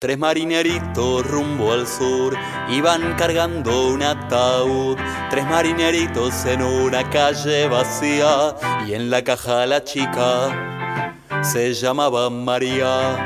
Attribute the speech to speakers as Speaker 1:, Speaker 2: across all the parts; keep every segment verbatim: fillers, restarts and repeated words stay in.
Speaker 1: Tres marineritos rumbo al sur iban cargando un ataúd. Tres marineritos en una calle vacía y en la caja la chica se llamaba María.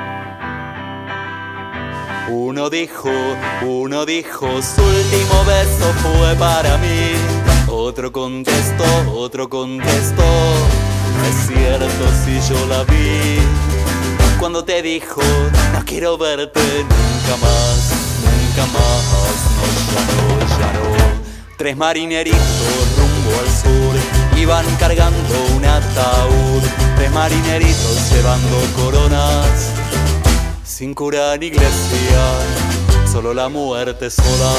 Speaker 1: Uno dijo, uno dijo, su último beso fue para mí. Otro contestó, otro contestó, no es cierto si yo la vi. Cuando te dijo, no quiero verte nunca más, nunca más, no, ya no, ya no. Tres marineritos rumbo al sur iban cargando un ataúd. Tres marineritos llevando coronas, sin cura ni iglesia, solo la muerte sola.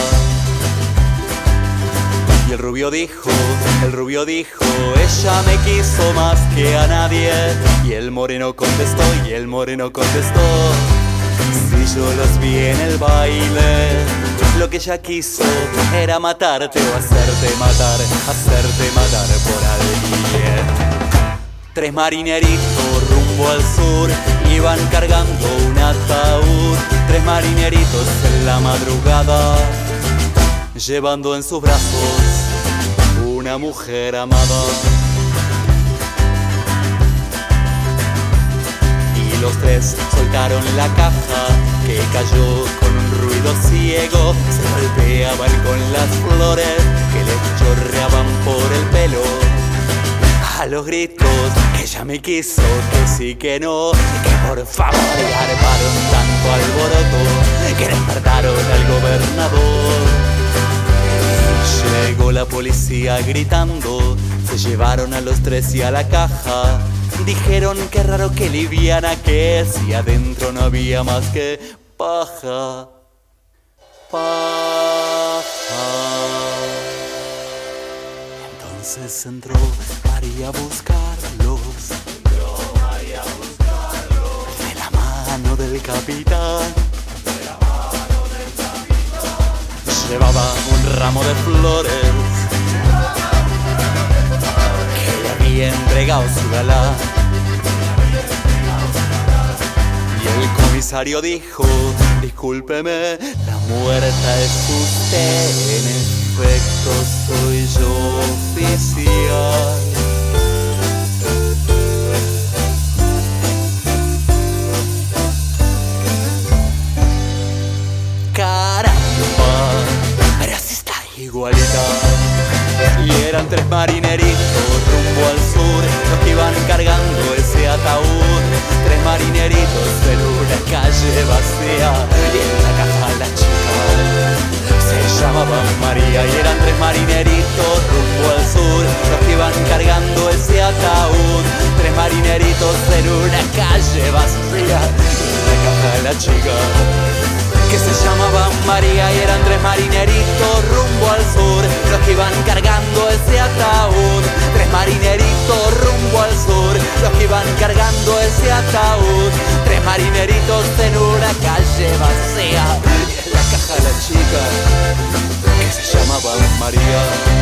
Speaker 1: Y el rubio dijo, el rubio dijo, ella me quiso más que a nadie. Y el moreno contestó, y el moreno contestó, si yo los vi en el baile, lo que ella quiso era matarte o hacerte matar, hacerte matar por alguien. Tres marineritos rumbo al sur iban cargando un ataúd. Tres marineritos en la madrugada, llevando en sus brazos una mujer amada. Y los tres soltaron la caja que cayó con un ruido ciego. Se golpeaban con las flores que les chorreaban por el pelo. A los gritos, ella me quiso, que sí, que no, que por favor. Y armaron tanto alboroto que despertaron al gobernador. Llegó la policía gritando, se llevaron a los tres y a la caja. Dijeron qué raro, qué liviana que es, y adentro no había más que paja, paja. Entonces entró María a buscarlos, entró María a buscarlos, de la mano del capitán. Llevaba un ramo de flores que le había entregado su galán. Y el comisario dijo, discúlpeme, la muerta es usted, en efecto soy yo oficial. Igualita. Y eran tres marineritos rumbo al sur los que iban cargando ese ataúd. Tres marineritos en una calle vacía y en la caja la chica se llamaba María. Y eran tres marineritos rumbo al sur los que iban cargando ese ataúd. Tres marineritos en una calle vacía y en la caja la chica que se llamaban María. Y eran tres marineritos rumbo al sur los que iban cargando ese ataúd. Tres marineritos rumbo al sur los que iban cargando ese ataúd. Tres marineritos en una calle vacía y en la caja la chica que se llamaba María.